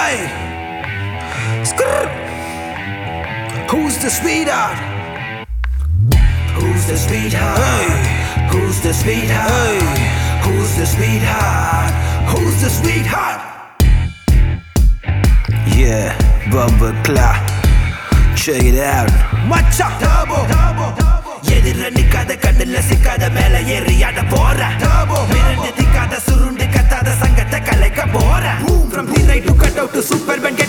Hey, skrrr. Who's the sweetheart? Who's the sweetheart? Hey, who's the sweetheart? Hey, who's the sweetheart? Who's the sweetheart? Yeah, Bubba Clock. Check it out. Macha Turbo. எதிர நிக்காத கண்ணுல சிக்காத மேல ஏறி ஆட போற மிரண்டு திக்காத சுருண்டு கத்தாத சங்கத்தை கலைக்க போற From the right to cut out to Superman.